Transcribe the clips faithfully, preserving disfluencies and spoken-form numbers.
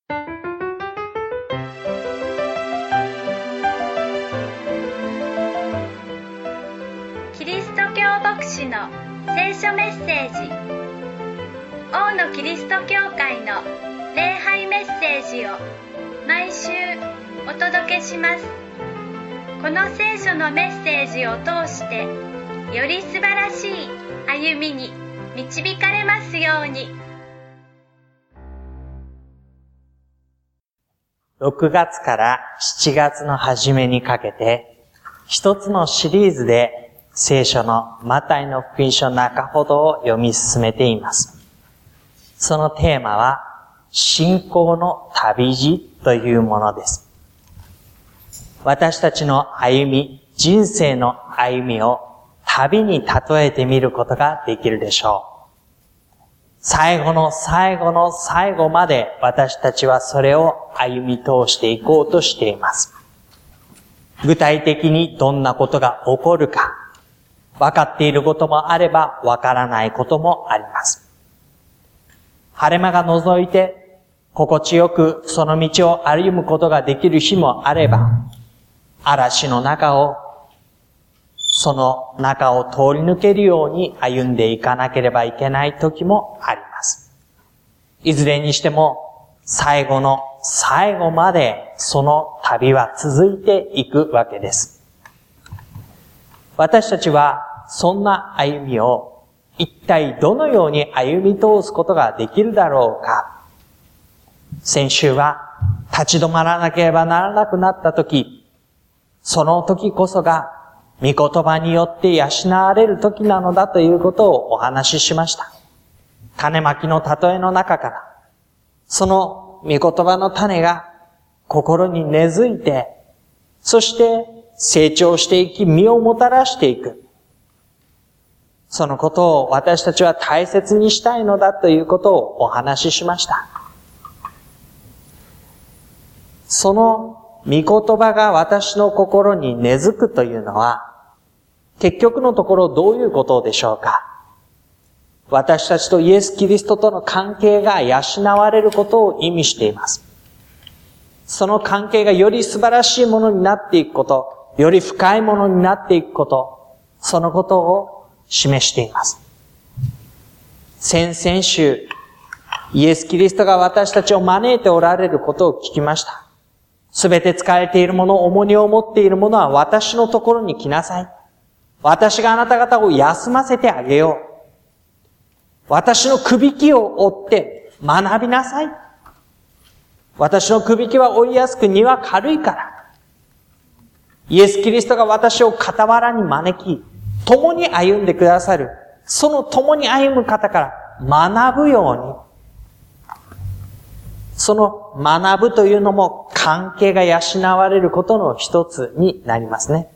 キリスト教牧師の聖書メッセージ。王のキリスト教会の礼拝メッセージを毎週お届けします。この聖書のメッセージを通してより素晴らしい歩みに導かれますように。 ろくがつからしちがつの初めにかけて一つのシリーズで聖書のマタイの福音書中ほどを読み進めています。そのテーマは信仰の旅路というものです。私たちの歩み、人生の歩みを旅に例えてみることができるでしょう。最後の最後の最後まで私たちはそれを歩み通していこうとしています。具体的にどんなことが起こるか、分かっていることもあれば分からないこともあります。晴れ間が覗いて心地よくその道を歩むことができる日もあれば、嵐の中を、その中を通り抜けるように歩んでいかなければいけない時もあります。いずれにしても最後の最後までその旅は続いていくわけです。私たちはそんな歩みを一体どのように歩み通すことができるだろうか。先週は立ち止まらなければならなくなった時、その時こそが御言葉によって養われる時なのだということをお話ししました。種まきの例えの中から、その御言葉の種が心に根付いて、そして成長していき、実をもたらしていく。そのことを私たちは大切にしたいのだということをお話ししました。その御言葉が私の心に根付くというのは、結局のところどういうことでしょうか。私たちとイエス・キリストとの関係が養われることを意味しています。その関係がより素晴らしいものになっていくこと、より深いものになっていくこと、そのことを示しています。先々週、イエス・キリストが私たちを招いておられることを聞きました。すべて疲れているもの、重荷を持っているものは私のところに来なさい。私があなた方を休ませてあげよう。私のくびきを追って学びなさい。私のくびきは追いやすく荷は軽いから。イエス・キリストが私を傍らに招き、共に歩んでくださる。その共に歩む方から学ぶように。その学ぶというのも関係が養われることの一つになりますね。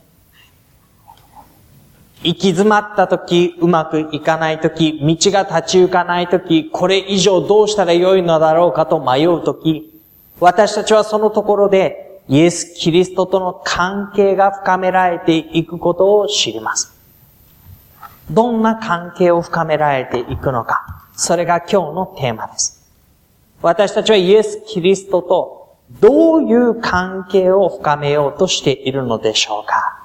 行き詰まったとき、うまくいかないとき、道が立ち行かないとき、これ以上どうしたらよいのだろうかと迷うとき、私たちはそのところでイエス・キリストとの関係が深められていくことを知ります。どんな関係を深められていくのか、それが今日のテーマです。私たちはイエス・キリストとどういう関係を深めようとしているのでしょうか。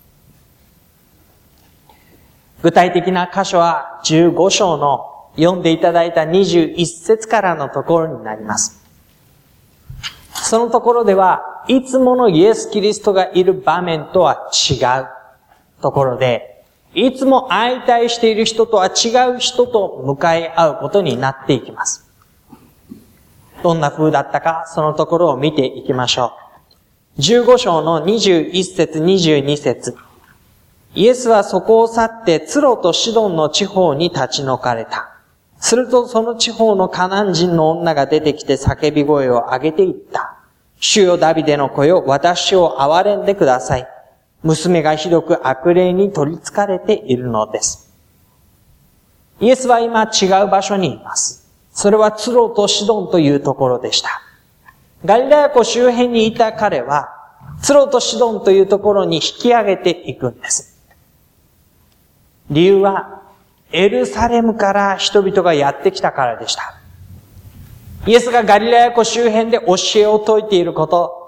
具体的な箇所はじゅうご章の読んでいただいたにじゅういっ節からのところになります。そのところでは、いつものイエス・キリストがいる場面とは違うところで、いつも相対している人とは違う人と向かい合うことになっていきます。どんな風だったか、そのところを見ていきましょう。じゅうご章のにじゅういっ節、にじゅうに節。イエスはそこを去ってツロとシドンの地方に立ち退かれた。するとその地方のカナン人の女が出てきて叫び声を上げていった。主よダビデの子よ、私を憐れんでください。娘がひどく悪霊に取り憑かれているのです。イエスは今違う場所にいます。それはツロとシドンというところでした。ガリラヤ湖周辺にいた彼は、ツロとシドンというところに引き上げていくんです。理由は、エルサレムから人々がやってきたからでした。 イエスがガリラヤ湖周辺で教えを説いていること、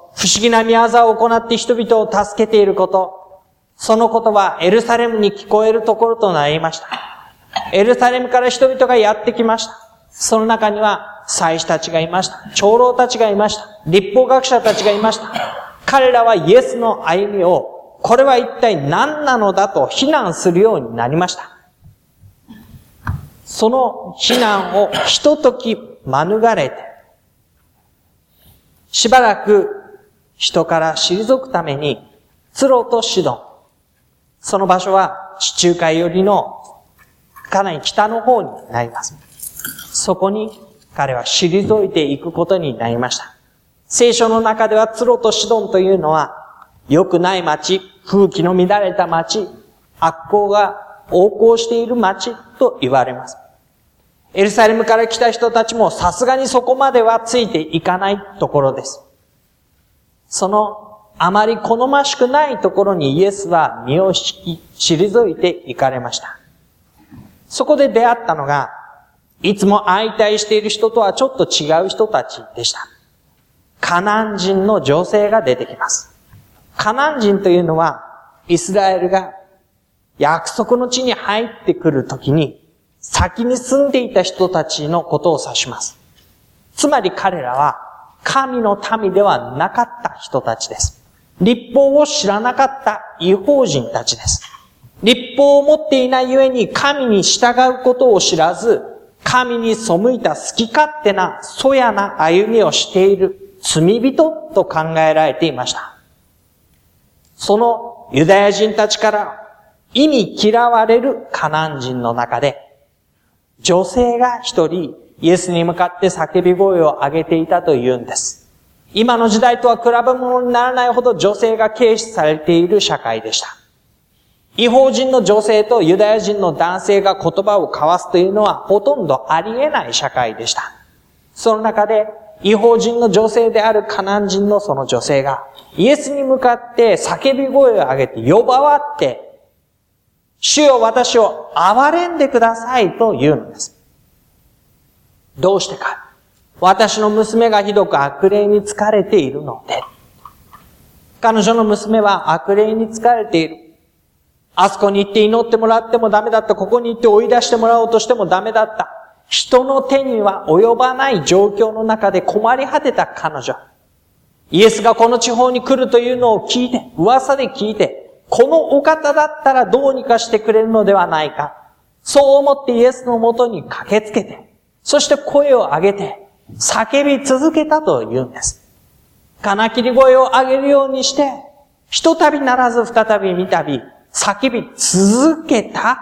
不思議な御業を行って人々を助けていること、そのことはエルサレムに聞こえるところとなりました。エルサレムから人々がやってきました。その中には祭司たちがいました。長老たちがいました。律法学者たちがいました。彼らはイエスの歩みを、これは一体何なのだと非難するようになりました。その非難をひととき免れて、しばらく人から退くために、ツロとシドン、その場所は地中海寄りのかなり北の方になります。そこに彼は退いていくことになりました。聖書の中ではツロとシドンというのは良くない町、風紀の乱れた町、悪行が横行している町と言われます。エルサレムから来た人たちもさすがにそこまではついていかないところです。そのあまり好ましくないところにイエスは身を引き退いていかれました。そこで出会ったのが、いつも相対している人とはちょっと違う人たちでした。カナン人の女性が出てきます。カナン人というのは、イスラエルが約束の地に入ってくるときに、先に住んでいた人たちのことを指します。つまり彼らは、神の民ではなかった人たちです。律法を知らなかった異邦人たちです。律法を持っていないゆえに神に従うことを知らず、神に背いた好き勝手な、そやな歩みをしている罪人と考えられていました。そのユダヤ人たちから忌み嫌われるカナン人の中で、女性が一人イエスに向かって叫び声を上げていたというんです。今の時代とは比べ物にならないほど女性が軽視されている社会でした。異邦人の女性とユダヤ人の男性が言葉を交わすというのはほとんどありえない社会でした。その中で異邦人の女性であるカナン人のその女性がイエスに向かって叫び声を上げて呼ばわって、主よ私を憐れんでくださいと言うのです。どうしてか。私の娘がひどく悪霊に疲れているので。彼女の娘は悪霊に疲れている。あそこに行って祈ってもらってもダメだった。ここに行って追い出してもらおうとしてもダメだった。人の手には及ばない状況の中で困り果てた彼女。イエスがこの地方に来るというのを聞いて、噂で聞いて、このお方だったらどうにかしてくれるのではないか。そう思ってイエスのもとに駆けつけて、そして声を上げて、叫び続けたと言うんです。金切り声を上げるようにして、ひとたびならず再び三たび、叫び続けた。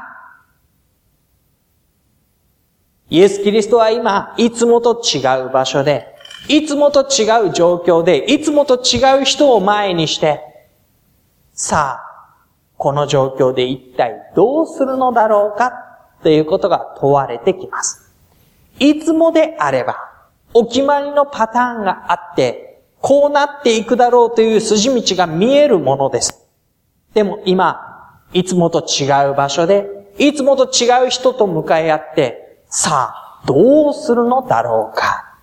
イエス・キリストは今、いつもと違う場所で、いつもと違う状況で、いつもと違う人を前にして、さあ、この状況で一体どうするのだろうかということが問われてきます。いつもであれば、お決まりのパターンがあって、こうなっていくだろうという筋道が見えるものです。でも今、いつもと違う場所で、いつもと違う人と向かい合って、さあ、どうするのだろうか。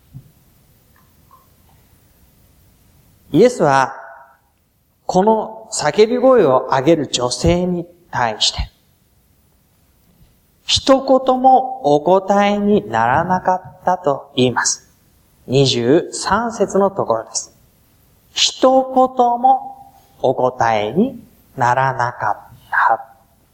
イエスは、この叫び声を上げる女性に対して、一言もお答えにならなかったと言います。にじゅうさん節のところです。一言もお答えにならなかった。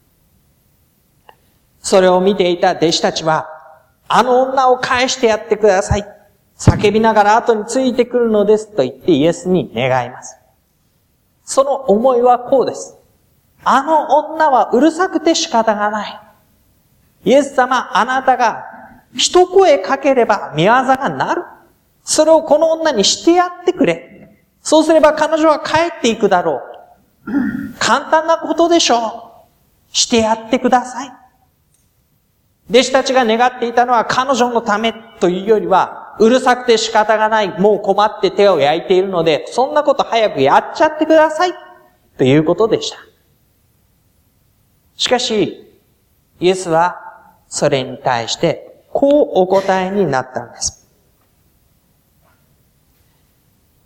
それを見ていた弟子たちは、あの女を返してやってください。叫びながら後についてくるのですと言ってイエスに願います。その思いはこうです。あの女はうるさくて仕方がない。イエス様、あなたが一声かければ御業がなる。それをこの女にしてやってくれ。そうすれば彼女は帰っていくだろう。簡単なことでしょう。してやってください。弟子たちが願っていたのは彼女のためというよりは、うるさくて仕方がない、もう困って手を焼いているので、そんなこと早くやっちゃってくださいということでした。しかし、イエスはそれに対してこうお答えになったんです。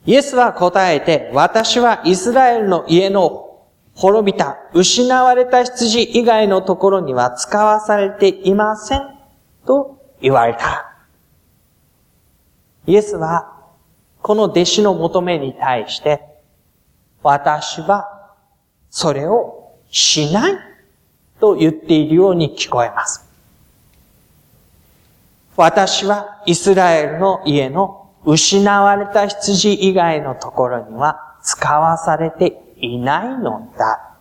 イエスは答えて、私はイスラエルの家の滅びた、失われた羊以外のところには使わされていません、と言われた。イエスは、この弟子の求めに対して、私はそれをしないと言っているように聞こえます。私はイスラエルの家の失われた羊以外のところには使わされていないのだ。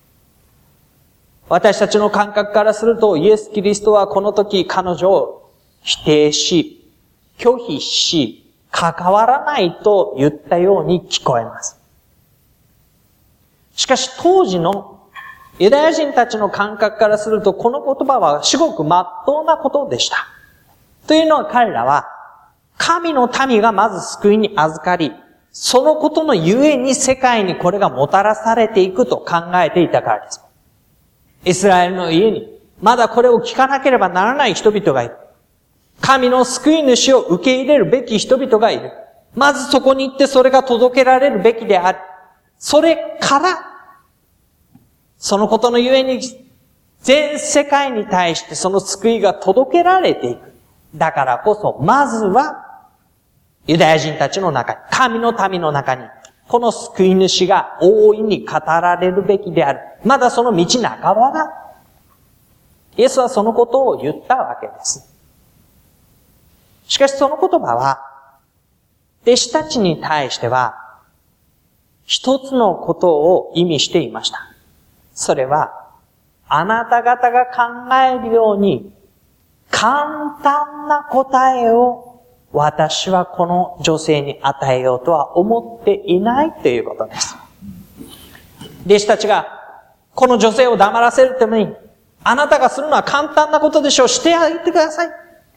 私たちの感覚からすると、イエス・キリストはこの時彼女を否定し、拒否し、関わらないと言ったように聞こえます。しかし当時のユダヤ人たちの感覚からすると、この言葉は至極真っ当なことでした。というのは彼らは、神の民がまず救いに預かり、そのことのゆえに世界にこれがもたらされていくと考えていたからです。イスラエルの家に、まだこれを聞かなければならない人々がいる。神の救い主を受け入れるべき人々がいる。まずそこに行ってそれが届けられるべきである。それから、そのことのゆえに、全世界に対してその救いが届けられていく。だからこそ、まずは、ユダヤ人たちの中に、神の民の中に、この救い主が大いに語られるべきである。まだその道半ばだ。イエスはそのことを言ったわけです。しかしその言葉は、弟子たちに対しては、一つのことを意味していました。それは、あなた方が考えるように、簡単な答えを私はこの女性に与えようとは思っていないということです。弟子たちがこの女性を黙らせるために、あなたがするのは簡単なことでしょう。してあげてください。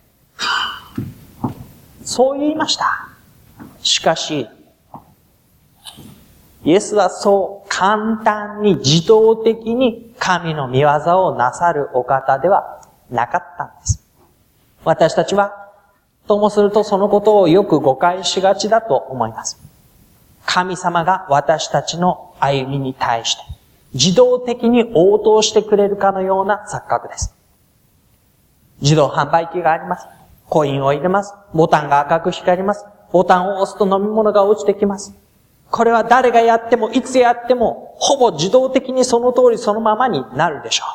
そう言いました。しかし、イエスはそう簡単に自動的に神の御業をなさるお方ではなかったんです。私たちは、ともするとそのことをよく誤解しがちだと思います。神様が私たちの歩みに対して自動的に応答してくれるかのような錯覚です。自動販売機があります。コインを入れます。ボタンが赤く光ります。ボタンを押すと飲み物が落ちてきます。これは誰がやってもいつやってもほぼ自動的にその通りそのままになるでしょう。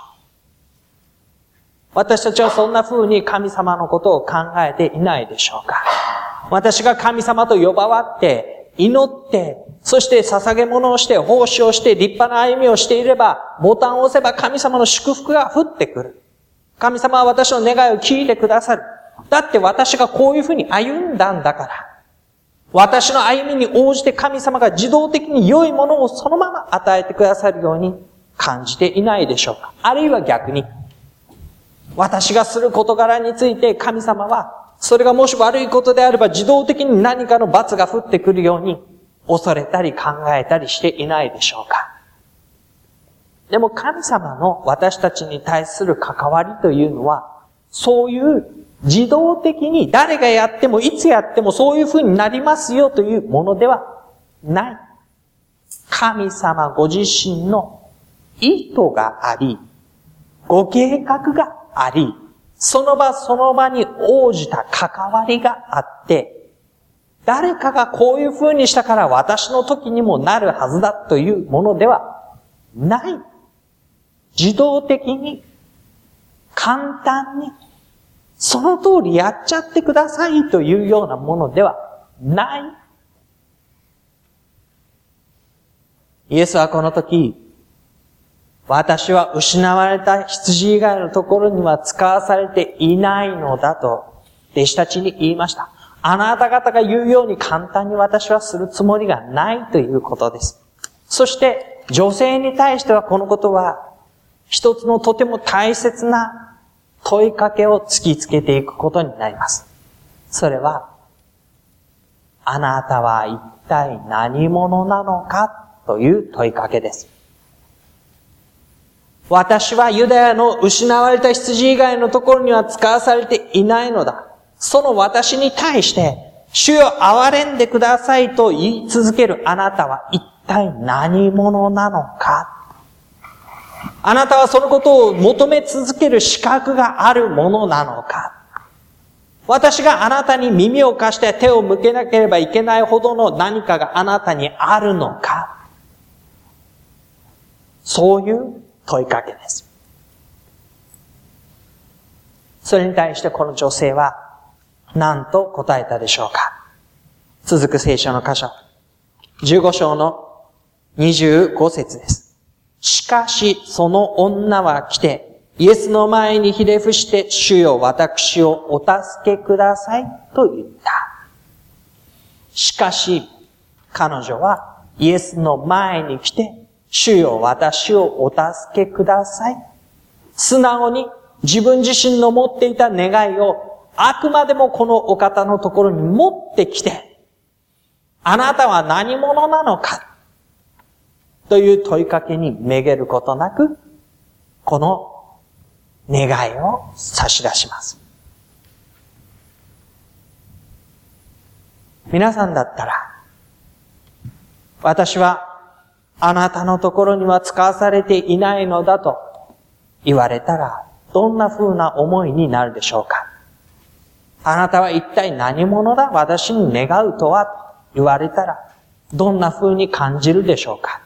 私たちはそんな風に神様のことを考えていないでしょうか。私が神様と呼ばわって、祈って、そして捧げ物をして、奉仕をして、立派な歩みをしていれば、ボタンを押せば神様の祝福が降ってくる。神様は私の願いを聞いてくださる。だって私がこういう風に歩んだんだから。私の歩みに応じて神様が自動的に良いものをそのまま与えてくださるように感じていないでしょうか。あるいは逆に、私がする事柄について神様は、それがもし悪いことであれば自動的に何かの罰が降ってくるように恐れたり考えたりしていないでしょうか。でも神様の私たちに対する関わりというのは、そういう自動的に誰がやってもいつやってもそういう風になりますよというものではない。神様ご自身の意図があり、ご計画があり、その場その場に応じた関わりがあって、誰かがこういう風にしたから私の時にもなるはずだというものではない。自動的に、簡単に、その通りやっちゃってくださいというようなものではない。イエスはこの時、私は失われた羊以外のところには使わされていないのだと弟子たちに言いました。あなた方が言うように簡単に私はするつもりがないということです。そして女性に対してはこのことは一つのとても大切な問いかけを突きつけていくことになります。それは、あなたは一体何者なのかという問いかけです。私はユダヤの失われた羊以外のところには使わされていないのだ。その私に対して、 主よ憐れんでくださいと言い続けるあなたは一体何者なのか。あなたはそのことを求め続ける資格があるものなのか。私があなたに耳を貸して手を向けなければいけないほどの何かがあなたにあるのか。そういう問いかけです。それに対してこの女性は何と答えたでしょうか。続く聖書の箇所。じゅうご章のにじゅうご節です。しかしその女は来てイエスの前にひれ伏して主よ私をお助けくださいと言った。しかし彼女はイエスの前に来て主よ私をお助けください。素直に自分自身の持っていた願いをあくまでもこのお方のところに持ってきて、あなたは何者なのかという問いかけにめげることなく、この願いを差し出します。皆さんだったら、私はあなたのところには使わされていないのだと言われたら、どんな風な思いになるでしょうか。あなたは一体何者だ私に願うとはと言われたら、どんな風に感じるでしょうか。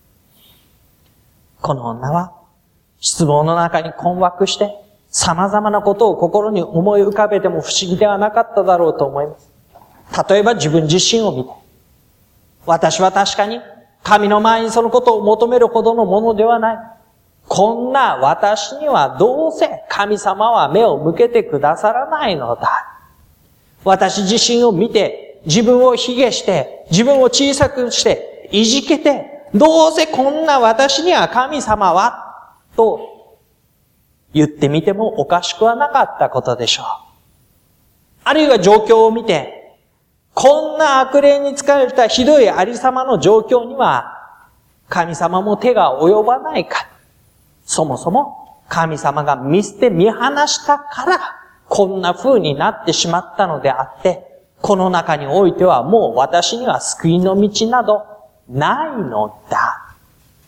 この女は失望の中に困惑して様々なことを心に思い浮かべても不思議ではなかっただろうと思います。例えば自分自身を見て、私は確かに神の前にそのことを求めるほどのものではない。こんな私にはどうせ神様は目を向けてくださらないのだ。私自身を見て自分を卑下して自分を小さくしていじけて、どうせこんな私には神様はと言ってみてもおかしくはなかったことでしょう。あるいは状況を見て、こんな悪霊に疲れたひどいありさまの状況には神様も手が及ばないか。そもそも神様が見捨て見放したからこんな風になってしまったのであって、この中においてはもう私には救いの道などないのだ。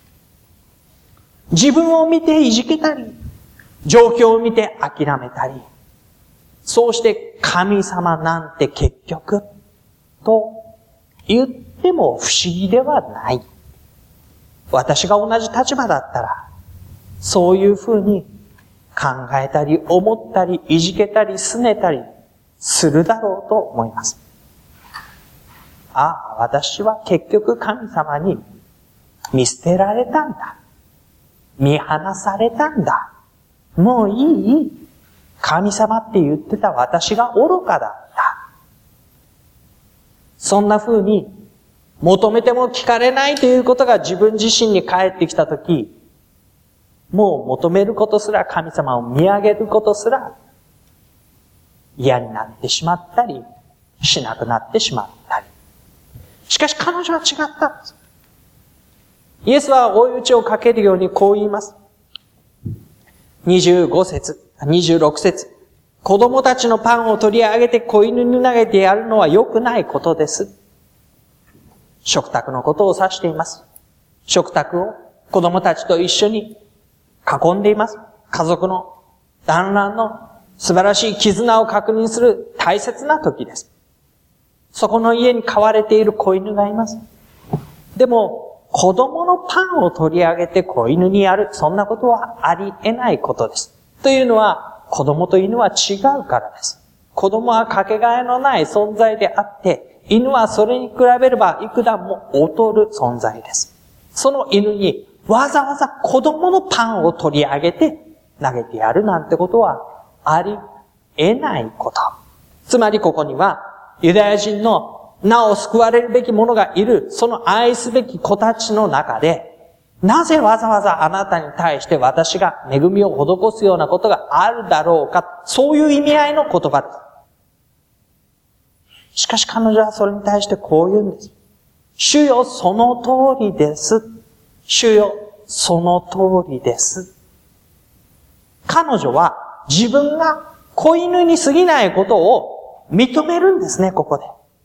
自分を見ていじけたり、状況を見て諦めたり、そうして神様なんて結局と言っても不思議ではない。私が同じ立場だったら、そういうふうに考えたり思ったりいじけたり拗ねたりするだろうと思います。ああ、私は結局神様に見捨てられたんだ。見放されたんだ。もういい。神様って言ってた私が愚かだった。そんな風に求めても聞かれないということが自分自身に返ってきたとき、もう求めることすら、神様を見上げることすら嫌になってしまったりしなくなってしまったり。しかし彼女は違ったんです。イエスは追い打ちをかけるようにこう言います。にじゅうご節、にじゅうろく節。子供たちのパンを取り上げて子犬に投げてやるのは良くないことです。食卓のことを指しています。食卓を子供たちと一緒に囲んでいます。家族の団らんの素晴らしい絆を確認する大切な時です。そこの家に飼われている子犬がいます。でも、子供のパンを取り上げて子犬にやる、そんなことはありえないことです。というのは、子供と犬は違うからです。子供はかけがえのない存在であって、犬はそれに比べれば幾段も劣る存在です。その犬にわざわざ子供のパンを取り上げて投げてやるなんてことはありえないこと。つまりここにはユダヤ人のなお救われるべき者がいる、その愛すべき子たちの中で、なぜわざわざあなたに対して私が恵みを施すようなことがあるだろうか、そういう意味合いの言葉です。しかし彼女はそれに対してこう言うんです。主よ、その通りです。主よ、その通りです。彼女は自分が子犬に過ぎないことを認めるんですね、ここで。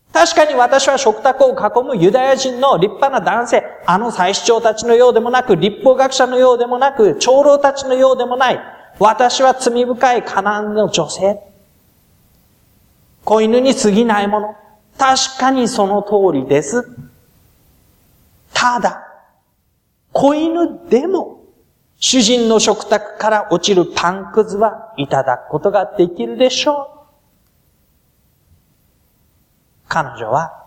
確かに私は食卓を囲むユダヤ人の立派な男性、あの祭司長たちのようでもなく、律法学者のようでもなく、長老たちのようでもない。私は罪深いカナンの女性。子犬に過ぎないもの。確かにその通りです。ただ、子犬でも、主人の食卓から落ちるパンくずはいただくことができるでしょう。彼女は、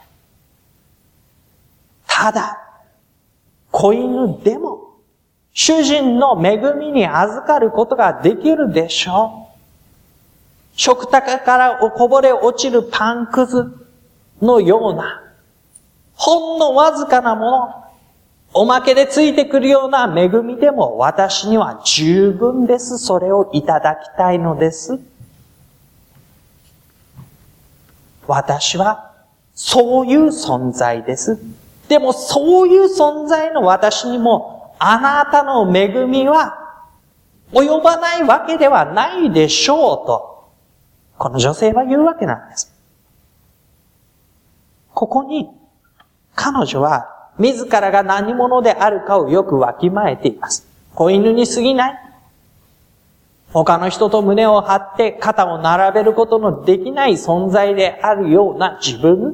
ただ、子犬でも、主人の恵みに預かることができるでしょう。食卓からこぼれ落ちるパンくずのような、ほんのわずかなもの、おまけでついてくるような恵みでも私には十分です。それをいただきたいのです。私はそういう存在です。でもそういう存在の私にもあなたの恵みは及ばないわけではないでしょうと、この女性は言うわけなんです。ここに彼女は自らが何者であるかをよくわきまえています。子犬に過ぎない。他の人と胸を張って肩を並べることのできない存在であるような自分。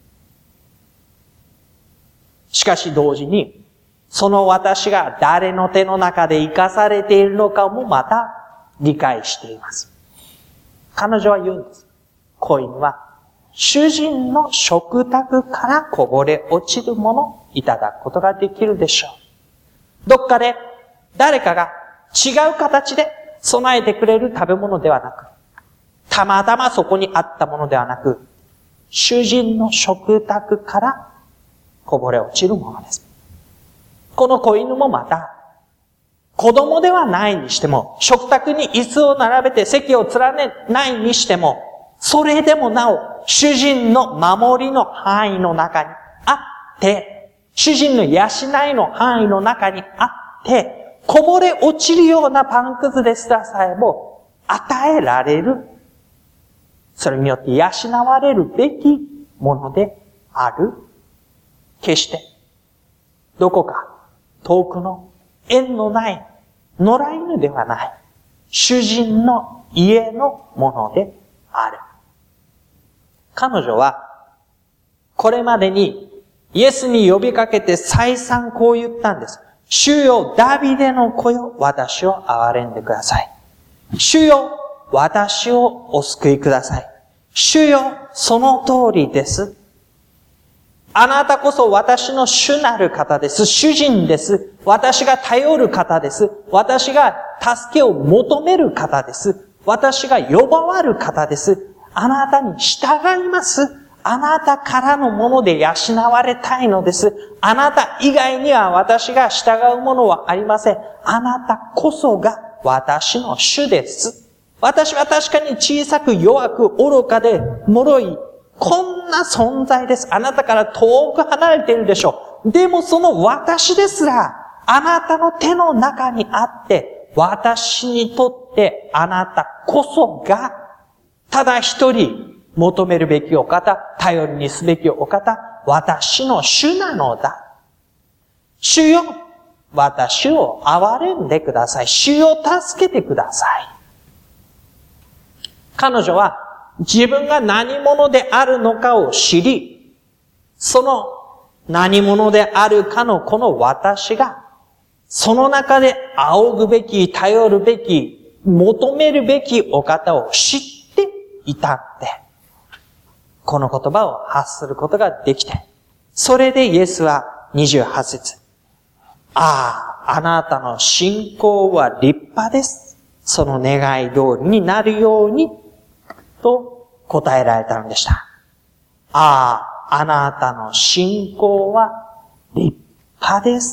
しかし同時に、その私が誰の手の中で生かされているのかもまた理解しています。彼女は言うんです。子犬は主人の食卓からこぼれ落ちるものをいただくことができるでしょう。どっかで誰かが違う形で備えてくれる食べ物ではなく、たまたまそこにあったものではなく、主人の食卓からこぼれ落ちるものです。この子犬もまた、子供ではないにしても、食卓に椅子を並べて席を連ねないにしても、それでもなお、主人の守りの範囲の中にあって、主人の養いの範囲の中にあって、こぼれ落ちるようなパンくずですらさえも与えられる。それによって養われるべきものである。決して、どこか遠くの縁のない野良犬ではない。主人の家のものである。彼女は、これまでにイエスに呼びかけて再三こう言ったんです。主よ、ダビデの子よ、私を憐れんでください。主よ、私をお救いください。主よ、その通りです。あなたこそ私の主なる方です。主人です。私が頼る方です。私が助けを求める方です。私が呼ばわる方です。あなたに従います。あなたからのもので養われたいのです。あなた以外には私が従うものはありません。あなたこそが私の主です。私は確かに小さく弱く愚かで脆い、こんな存在です。あなたから遠く離れているでしょう。でもその私ですら、あなたの手の中にあって、私にとってあなたこそが、ただ一人、求めるべきお方、頼りにすべきお方、私の主なのだ。主よ、私を憐れんでください。主を助けてください。彼女は自分が何者であるのかを知り、その何者であるかのこの私が、その中で仰ぐべき、頼るべき、求めるべきお方を知っていたって、この言葉を発することができて、それでイエスはにじゅうはち節、ああ、あなたの信仰は立派です。その願い通りになるように、と答えられたのでした。ああ、あなたの信仰は立派です。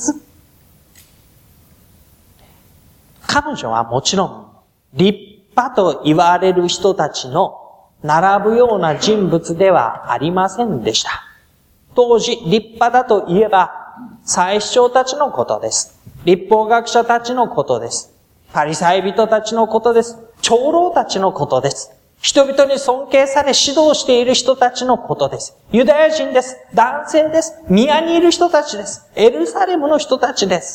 彼女はもちろん、立派と言われる人たちの並ぶような人物ではありませんでした。当時、立派だといえば、祭司長たちのことです。律法学者たちのことです。パリサイ人たちのことです。長老たちのことです。 人々に尊敬され指導している人たちのことです。ユダヤ人です。男性です。宮にいる人たちです。エルサレムの人たちです。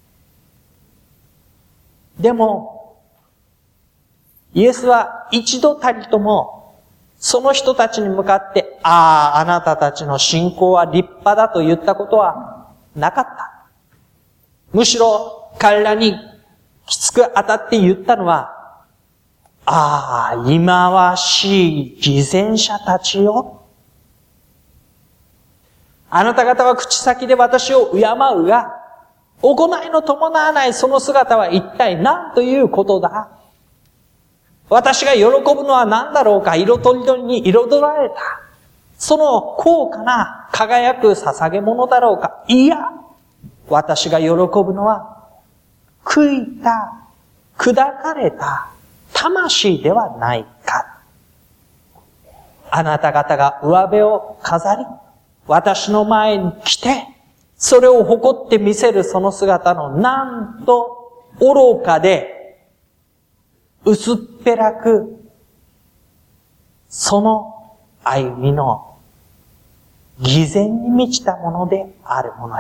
でも、イエスは一度たりとも、その人たちに向かって、ああ、あなたたちの信仰は立派だと言ったことはなかった。むしろ彼らにきつく当たって言ったのは、ああ、忌まわしい偽善者たちよ。あなた方は口先で私を敬うが、行いの伴わないその姿は一体何ということだ。私が喜ぶのは何だろうか。色とりどりに彩られた。その高価な輝く捧げ物だろうか。いや、私が喜ぶのは、悔いた、砕かれた、魂ではないか。あなた方が上辺を飾り、私の前に来て、それを誇って見せるその姿のなんと愚かで、薄っぺらく、その歩みの偽善に満ちたものであるものよ。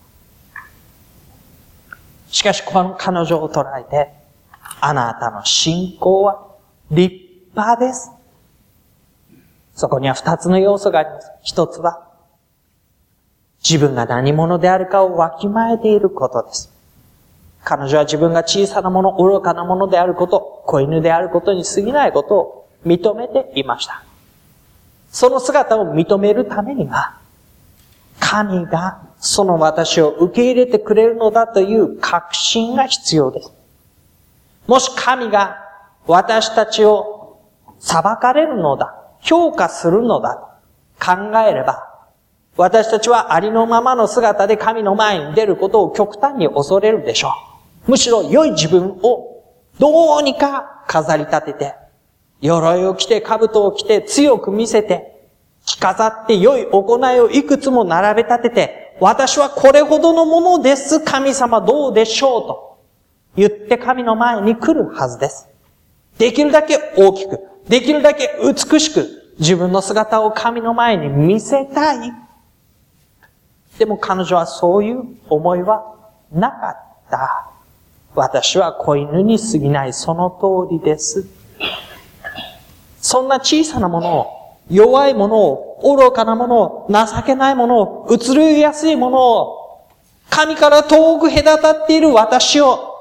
しかしこの彼女を捉えて、あなたの信仰は立派です。そこには二つの要素があります。一つは、自分が何者であるかをわきまえていることです。彼女は自分が小さなもの、愚かなものであること、子犬であることに過ぎないことを認めていました。その姿を認めるためには、神がその私を受け入れてくれるのだという確信が必要です。もし神が私たちを裁かれるのだ、評価するのだと考えれば、私たちはありのままの姿で神の前に出ることを極端に恐れるでしょう。むしろ良い自分をどうにか飾り立てて、鎧を着て兜を着て強く見せて、着飾って良い行いをいくつも並べ立てて、私はこれほどのものです、神様どうでしょうと言って神の前に来るはずです。できるだけ大きく、できるだけ美しく、自分の姿を神の前に見せたい。でも彼女はそういう思いはなかった。私は子犬に過ぎないその通りです。そんな小さなものを、弱いものを、愚かなものを、情けないものを、移りやすいものを、神から遠く隔たっている私を、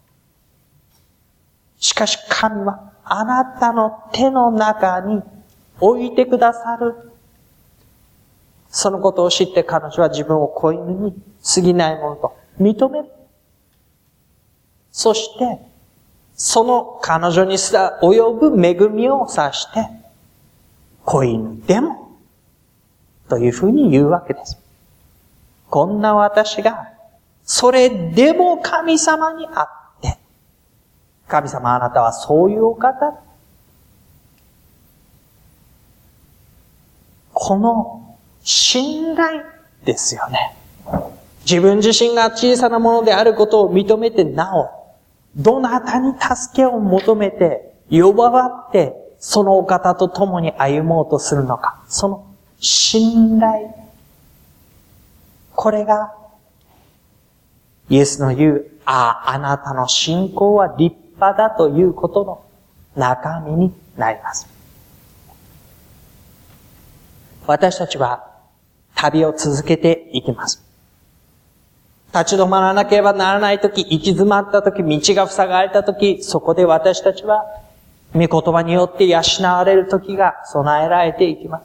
しかし神はあなたの手の中に置いてくださる。そのことを知って彼女は自分を子犬に過ぎないものと認める。そして、その彼女にすら及ぶ恵みを指して、子犬でも、というふうに言うわけです。こんな私が、それでも神様にあって、神様あなたはそういうお方。この信頼ですよね。自分自身が小さなものであることを認めてなお、どなたに助けを求めて、呼ばわって、そのお方と共に歩もうとするのか。その信頼。これが、イエスの言う、ああ、あなたの信仰は立派だということの中身になります。私たちは旅を続けていきます。立ち止まらなければならないとき、行き詰まったとき、道が塞がれたとき、そこで私たちは、御言葉によって養われるときが備えられていきます。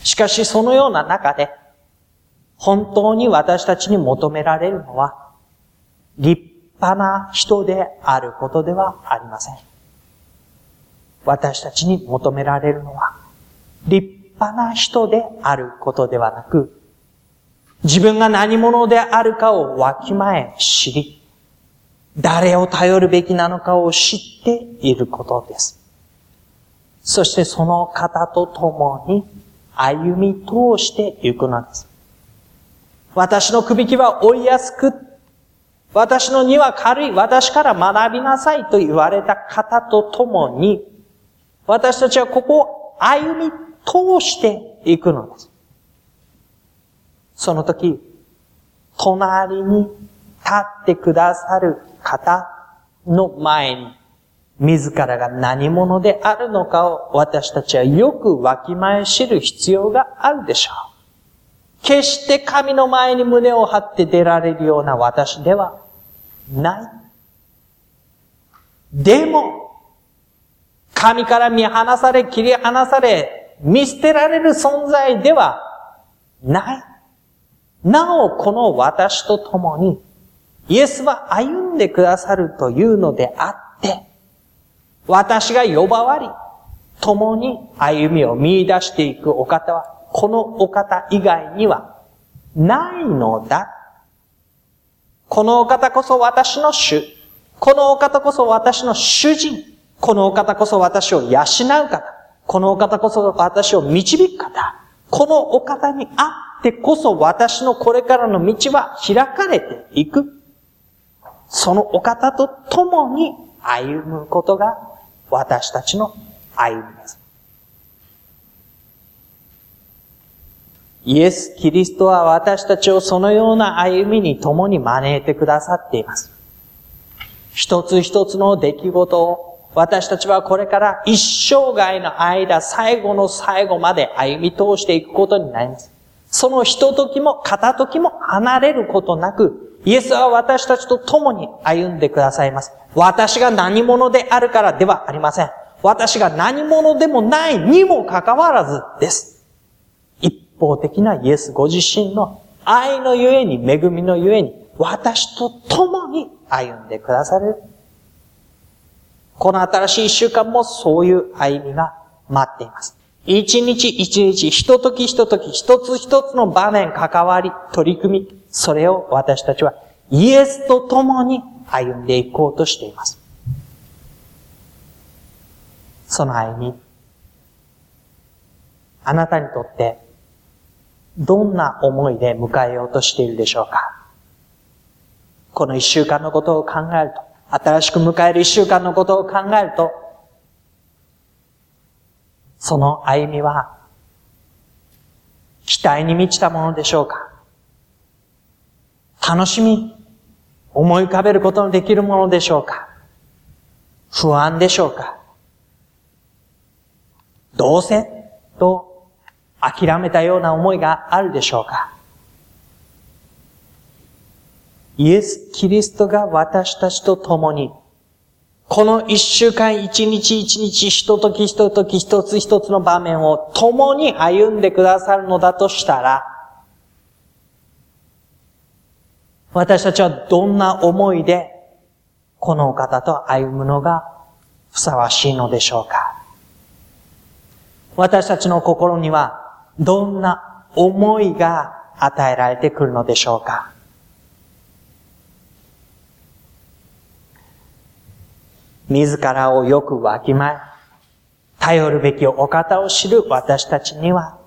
しかしそのような中で、本当に私たちに求められるのは、立派な人であることではありません。私たちに求められるのは、立派な人であることではなく、自分が何者であるかをわきまえ知り、誰を頼るべきなのかを知っていることです。そしてその方と共に歩み通していくのです。私のくびきは追いやすく、私の荷は軽い、私から学びなさいと言われた方と共に私たちはここを歩み通していくのです。その時、隣に立ってくださる方の前に、自らが何者であるのかを私たちはよくわきまえ知る必要があるでしょう。決して神の前に胸を張って出られるような私ではない。でも、神から見放され、切り離され、見捨てられる存在ではない。なお、この私と共に、イエスは歩んでくださるというのであって、私が呼ばわり、共に歩みを見出していくお方は、このお方以外にはないのだ。このお方こそ私の主。このお方こそ私の主人。このお方こそ私を養う方。このお方こそ私を導く方。このお方にあってこそ私のこれからの道は開かれていく。そのお方と共に歩むことが私たちの歩みです。イエス・キリストは私たちをそのような歩みに共に招いてくださっています。一つ一つの出来事を私たちはこれから一生涯の間、最後の最後まで歩み通していくことになります。そのひとときも片時も離れることなく、イエスは私たちと共に歩んでくださいます。私が何者であるからではありません。私が何者でもないにもかかわらずです。一方的なイエスご自身の愛のゆえに、恵みのゆえに、私と共に歩んでくださる。この新しい一週間もそういう歩みが待っています。一日一日、ひとときひととき、一つ一つの場面、関わり、取り組み、それを私たちはイエスと共に歩んでいこうとしています。その歩み、あなたにとってどんな思いで迎えようとしているでしょうか。この一週間のことを考えると、新しく迎える一週間のことを考えると、その歩みは期待に満ちたものでしょうか。楽しみ、思い浮かべることのできるものでしょうか。不安でしょうか。どうせと諦めたような思いがあるでしょうか。イエス・キリストが私たちと共に、この一週間一日一日ひとときひととき一つ一つの場面を共に歩んでくださるのだとしたら、私たちはどんな思いでこのお方と歩むのがふさわしいのでしょうか。私たちの心にはどんな思いが与えられてくるのでしょうか。自らをよくわきまえ、頼るべきお方を知る私たちには、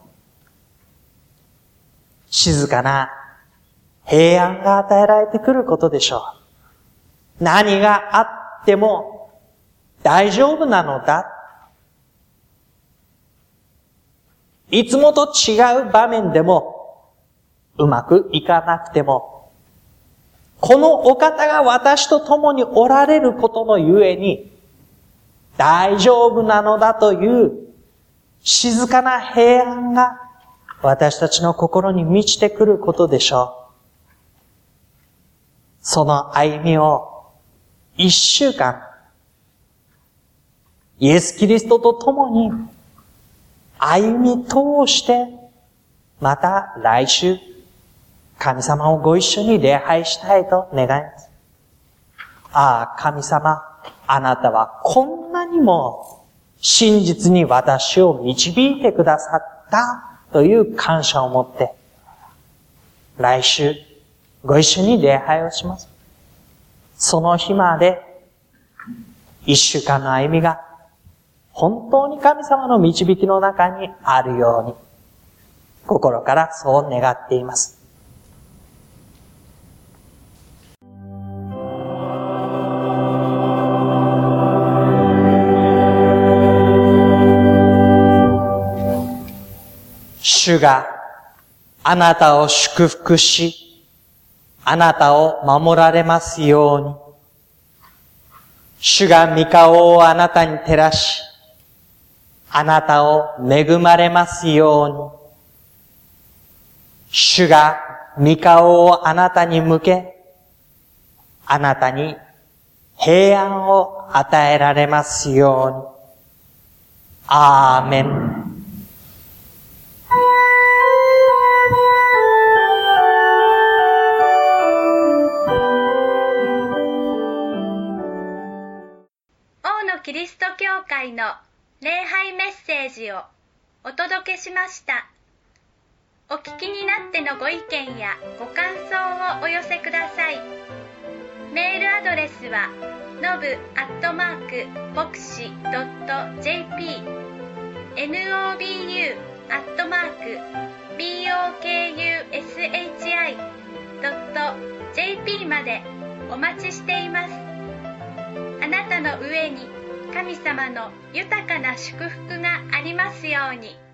静かな平安が与えられてくることでしょう。何があっても大丈夫なのだ。いつもと違う場面でもうまくいかなくても、このお方が私と共におられることのゆえに大丈夫なのだという静かな平安が私たちの心に満ちてくることでしょう。その歩みを一週間、イエス・キリストと共に歩み通して、また来週、神様をご一緒に礼拝したいと願います。ああ、神様、あなたはこんなにも真実に私を導いてくださったという感謝を持って、来週、ご一緒に礼拝をします。その日まで、一週間の歩みが、本当に神様の導きの中にあるように、心からそう願っています。 主があなたを祝福し、あなたを守られますように。主が御顔をあなたに照らし、あなたを恵まれますように。主が御顔をあなたに向け、あなたに平安を与えられますように。アーメン。 王のキリスト教会の礼拝メッセージをお届けしました。お聞きになってのご意見やご感想をお寄せください。メールアドレスはノブアットマーク牧師ドット ジェーピー ノブ アットマーク ボクシ ドット ジェーピー までお待ちしています。あなたの上に神様の豊かな祝福がありますように。